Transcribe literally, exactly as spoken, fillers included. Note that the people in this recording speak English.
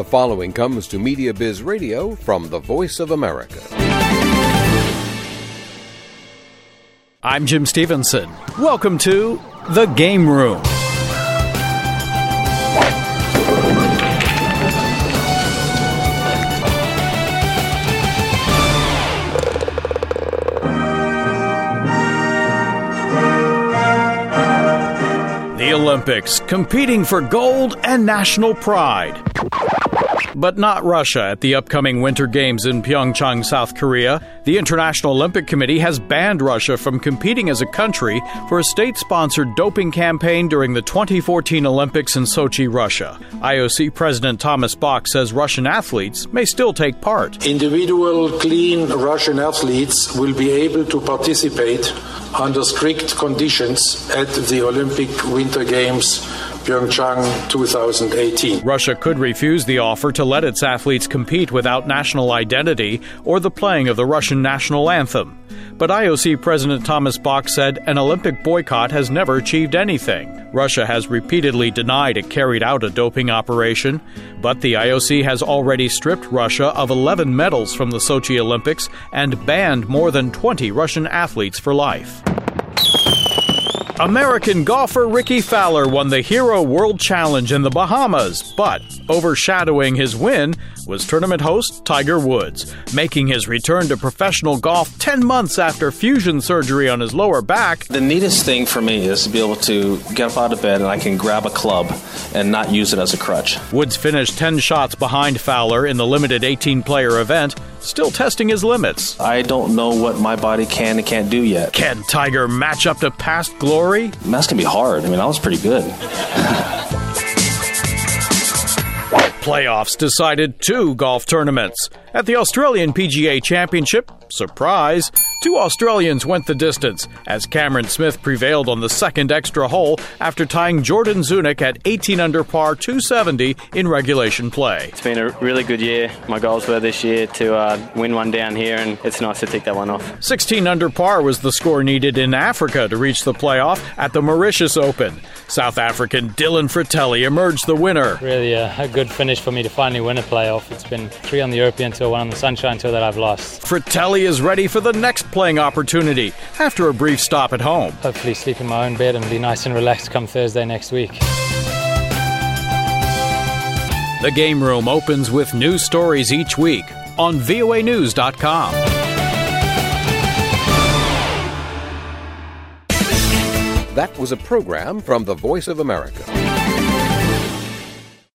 The following comes to Media Biz Radio from the Voice of America. I'm Jim Stevenson. Welcome to The Game Room. The Olympics, competing for gold and national pride. But not Russia at the upcoming Winter Games in Pyeongchang, South Korea. The International Olympic Committee has banned Russia from competing as a country for a state-sponsored doping campaign during the twenty fourteen Olympics in Sochi, Russia. I O C President Thomas Bach says Russian athletes may still take part. Individual clean Russian athletes will be able to participate under strict conditions at the Olympic Winter Games Pyeongchang twenty eighteen. Russia could refuse the offer to let its athletes compete without national identity or the playing of the Russian national anthem. But I O C President Thomas Bach said an Olympic boycott has never achieved anything. Russia has repeatedly denied it carried out a doping operation, but the I O C has already stripped Russia of eleven medals from the Sochi Olympics and banned more than twenty Russian athletes for life. American golfer Rickie Fowler won the Hero World Challenge in the Bahamas, but overshadowing his win was tournament host Tiger Woods, making his return to professional golf ten months after fusion surgery on his lower back. The neatest thing for me is to be able to get up out of bed and I can grab a club and not use it as a crutch. Woods finished ten shots behind Fowler in the limited eighteen-player event, still testing his limits. I don't know what my body can and can't do yet. Can Tiger match up to past glory? That's going to be hard. I mean, I was pretty good. Playoffs decided two golf tournaments. At the Australian P G A Championship, surprise, two Australians went the distance as Cameron Smith prevailed on the second extra hole after tying Jordan Zunick at eighteen under par two seventy in regulation play. It's been a really good year. My goals were this year to uh, win one down here, and it's nice to tick that one off. sixteen under par was the score needed in Africa to reach the playoff at the Mauritius Open. South African Dylan Fratelli emerged the winner. Really a, a good finish for me to finally win a playoff. It's been three on the European Tour, one on the Sunshine Tour that I've lost. Fratelli is ready for the next playing opportunity after a brief stop at home. Hopefully sleep in my own bed and be nice and relaxed come Thursday next week. The Game Room opens with news stories each week on V O A news dot com. That was a program from the Voice of America.